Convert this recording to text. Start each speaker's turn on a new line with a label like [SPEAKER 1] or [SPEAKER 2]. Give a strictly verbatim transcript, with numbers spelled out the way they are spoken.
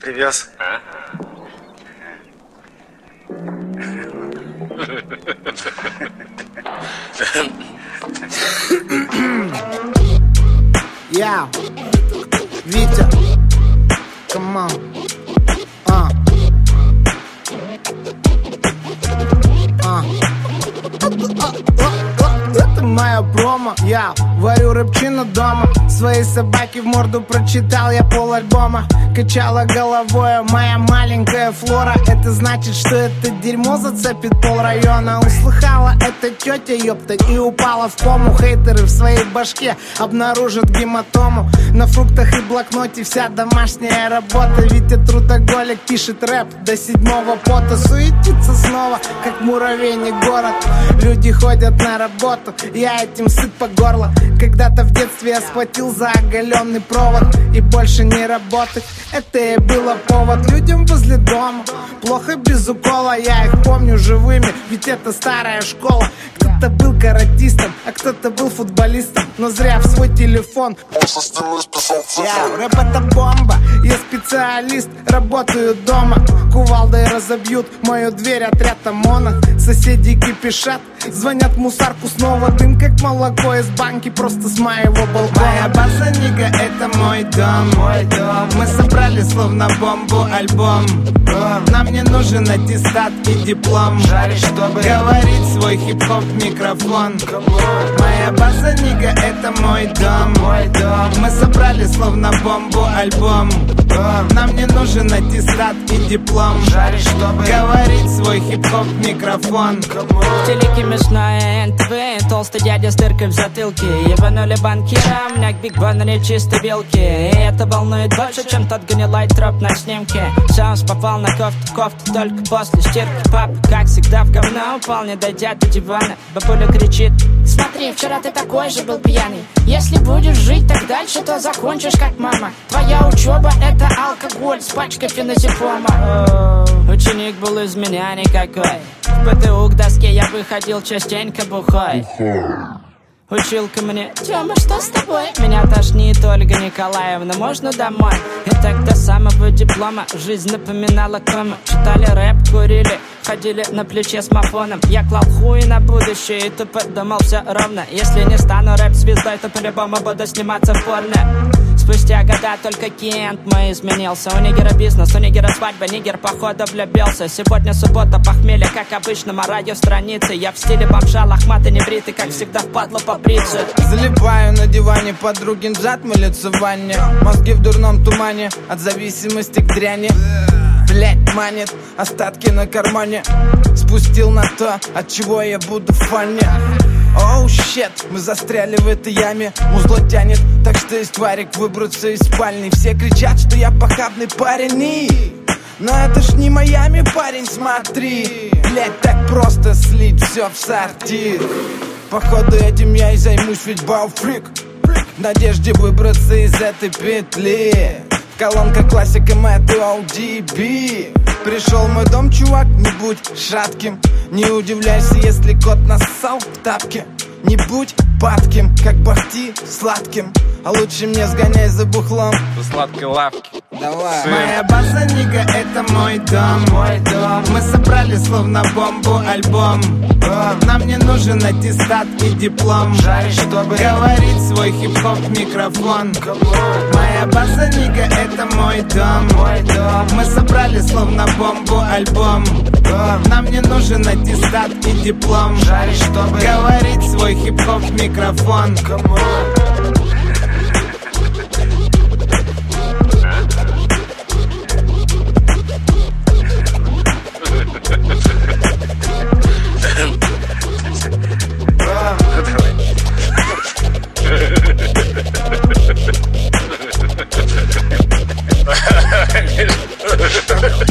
[SPEAKER 1] Привез.
[SPEAKER 2] Я, Витя, come on. А. А. Это моя промо. Я варю рэпчину дома. Своей собаке в морду прочитал я пол альбома. Качала головой моя маленькая Флора. Это значит, что это дерьмо зацепит пол района. Услыхала это тетя, ёпта, и упала в кому. Хейтеры в своей башке обнаружат гематому. На фруктах и блокноте вся домашняя работа. Витя трудоголик пишет рэп до седьмого пота. Суетится снова, как муравейник город. Люди ходят на работу, я этим сыт по горло. Когда-то в детстве я схватил за оголенный провод. И больше не работать, это и было повод. Людям возле дома плохо без укола. Я их помню живыми, ведь это старая школа. Кто-то был каратистом, а кто-то был футболистом. Но зря в свой телефон я, рэп это бомба, я специалист, работаю дома. Кувалдой разобьют мою дверь отряд ОМОНа. Соседи кипишат, звонят в мусарку. Снова дым, как молоко из банки, просто с моего балкона. Моя база, нига, это мой дом, мой дом. Мы собрали словно бомбу альбом. Нам не нужен аттестат и диплом, чтобы говорить свой хип-хоп в микрофон. Моя база, нига, это мой дом, мой дом. Мы собрали словно бомбу альбом. Нам не нужен аттестат и диплом, чтобы говорить свой хип-хоп в микрофон.
[SPEAKER 3] В телеке мясное эн тэ вэ, толстый дядя с дыркой в затылке. Ебанули банкира, у меня к Биг Баннере чистой белки. И это волнует больше, чем тот гнилой троп на снимке. Соус попал на кофту, кофту только после стирки. Папа, как всегда, в говно упал, не дойдя до дивана. Бабуля кричит: смотри, вчера ты такой же был пьяный. Если будешь жить так дальше, то закончишь как мама. Твоя учеба — это алкоголь с пачкой феназепама. Ученик был из меня никакой. В пэ тэ у к доске я выходил частенько бухой. Училка мне: Тёма, что с тобой? Меня тошнит, Ольга Николаевна, можно домой? И так до самого диплома жизнь напоминала кому. Читали рэп, курили, ходили на плече с мафоном. Я клал хуй на будущее и тупо думал все ровно. Если не стану рэп-звездой, то по-любому буду сниматься в порно. Спустя года только Кент мой изменился. У нигера бизнес, у нигера свадьба, нигер походу влюбился. Сегодня суббота, похмелье, как обычно, мораю страницы. Я в стиле бомжа, лохматый, небритый, как всегда впадло побриться.
[SPEAKER 2] Залипаю на диване, подругин зад, мы лицо в ванне. Мозги в дурном тумане, от зависимости к дряни. Блять, манит, остатки на кармане. Спустил на то, от чего я буду в фане. Оу, oh, щет, мы застряли в этой яме. Музло тянет, так что есть варик выбраться из спальни. Все кричат, что я похабный парень и... Но это ж не Майами, парень, смотри. Блять, так просто слить все в сортир. Походу этим я и займусь, ведь бауфрик. В надежде выбраться из этой петли. Колонка классика Мэтт о ди би. Пришел в мой дом, чувак, не будь шатким. Не удивляйся, если кот нассал в тапке. Не будь падким, как Бахти сладким. А лучше мне сгоняй за бухлом
[SPEAKER 1] До сладкой лавки.
[SPEAKER 2] Давай. Моя база, нига, это мой дом, мой дом. Мы собрали словно бомбу альбом. Нам не нужен аттестат и диплом, чтобы говорить свой хип-хоп в микрофон. Моя база, нига, это мой дом, мой дом. Мы собрали словно бомбу альбом. Нам не нужен аттестат и диплом, чтобы говорить свой хип-хоп в микрофон.
[SPEAKER 1] Давай.